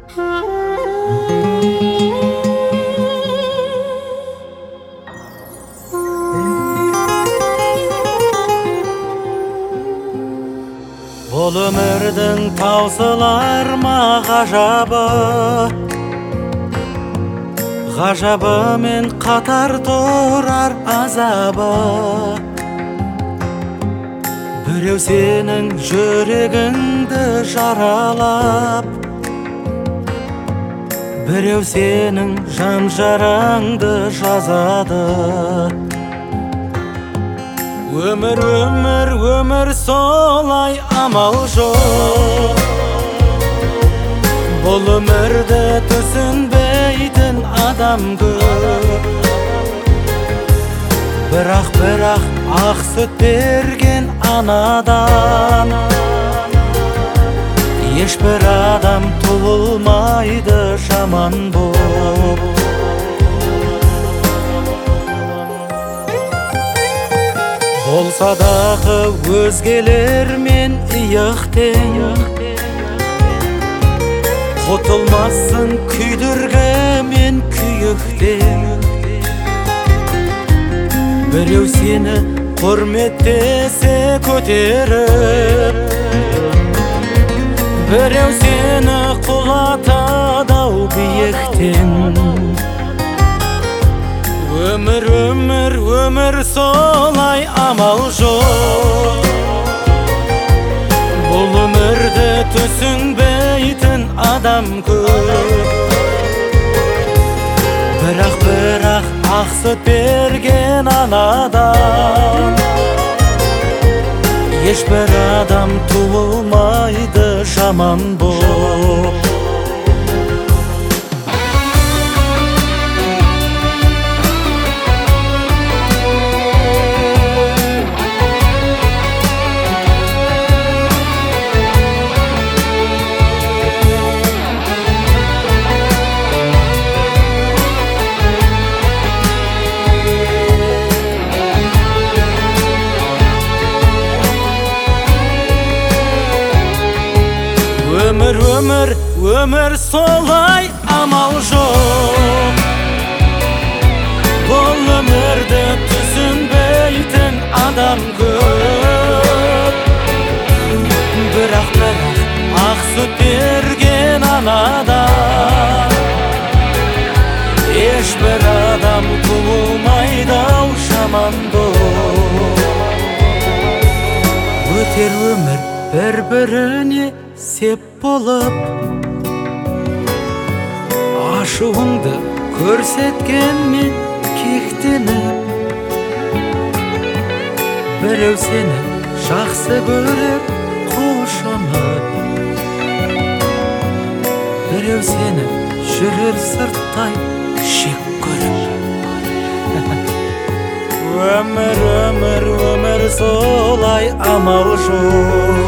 Бұл өмірдің таусылар ма ғажабы, ғажабымен қатар тұрар азабы. Біреу сенің жүрегіңді жаралап, біреу сенің жан жараңды жазады. Өмір, өмір, өмір солай, амал жоқ. Бұл өмірді түсінбейтін адам көп. Бірақ ақ сүт берген анадан ешбір адам туылмайды жаман боп. Болса дағы өзгелермен иық тең, құтылмассың күйдіргі мен күйіктен. Біреу сені құрметтесе көтеріп, біреу сені құлатады-ау биіктен. Өмір, өмір, өмір солай, амал жоқ. Бұл өмірді түсінбейтін адам көп. Бірақ ақ сүт берген анадан ешбір адам туылмайды жаман боп. Өмір, өмір, өмір солай, амал жоқ. Бұл өмірді түсінбейтін адам көп. Бірақ ақ сүт берген анадан ешбір адам туылмайды-ау жаман боп. Өтер өмір бір-біріне сеп болып, ашуыңды көрсеткенмен кектеніп. Біреу сені жақсы көріп қошанып, біреу сені жүрер сырттай шек көріп. Өмір, өмір, өмір солай, амал жоқ.